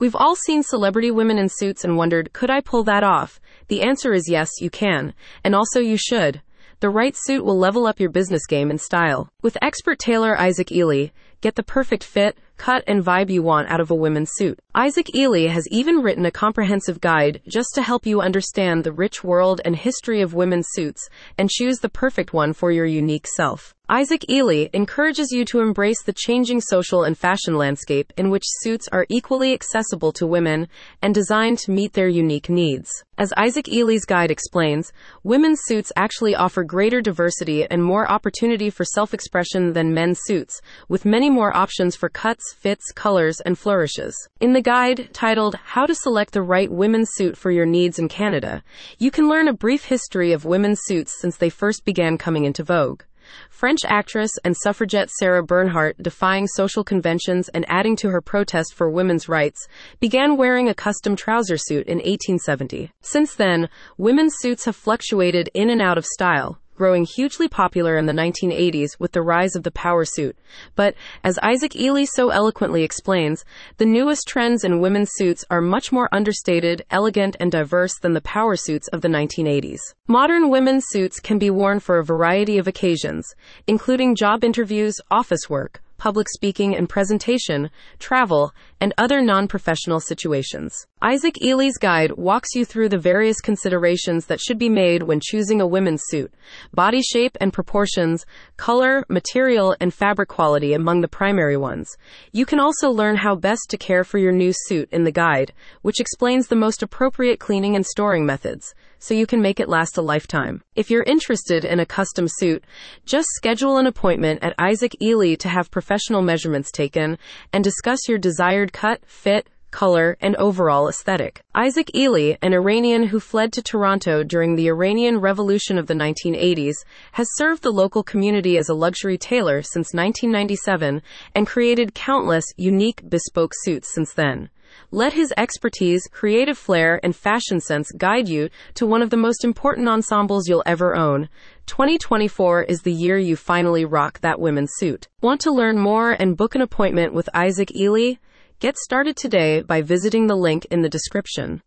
We've all seen celebrity women in suits and wondered, could I pull that off? The answer is yes, you can. And also you should. The right suit will level up your business game in style. With expert tailor Isaac Ely, get the perfect fit, cut, and vibe you want out of a women's suit. Isaac Ely has even written a comprehensive guide just to help you understand the rich world and history of women's suits and choose the perfect one for your unique self. Isaac Ely encourages you to embrace the changing social and fashion landscape in which suits are equally accessible to women and designed to meet their unique needs. As Isaac Ely's guide explains, women's suits actually offer greater diversity and more opportunity for self-expression than men's suits, with many more options for cuts, fits, colors, and flourishes. In the guide, titled How to Select the Right Women's Suit for Your Needs in Canada, you can learn a brief history of women's suits since they first began coming into vogue. French actress and suffragette Sarah Bernhardt, defying social conventions and adding to her protest for women's rights, began wearing a custom trouser suit in 1870. Since then, women's suits have fluctuated in and out of style, growing hugely popular in the 1980s with the rise of the power suit. But, as Isaac Ely so eloquently explains, the newest trends in women's suits are much more understated, elegant, and diverse than the power suits of the 1980s. Modern women's suits can be worn for a variety of occasions, including job interviews, office work, public speaking and presentation, travel, and other non-professional situations. Isaac Ely's guide walks you through the various considerations that should be made when choosing a women's suit: body shape and proportions, color, material, and fabric quality among the primary ones. You can also learn how best to care for your new suit in the guide, which explains the most appropriate cleaning and storing methods, so you can make it last a lifetime. If you're interested in a custom suit, just schedule an appointment at Isaac Ely to have professional measurements taken and discuss your desired cut, fit, color, and overall aesthetic. Isaac Ely, an Iranian who fled to Toronto during the Iranian Revolution of the 1980s, has served the local community as a luxury tailor since 1997 and created countless unique bespoke suits since then. Let his expertise, creative flair, and fashion sense guide you to one of the most important ensembles you'll ever own. 2024 is the year you finally rock that women's suit. Want to learn more and book an appointment with Isaac Ely? Get started today by visiting the link in the description.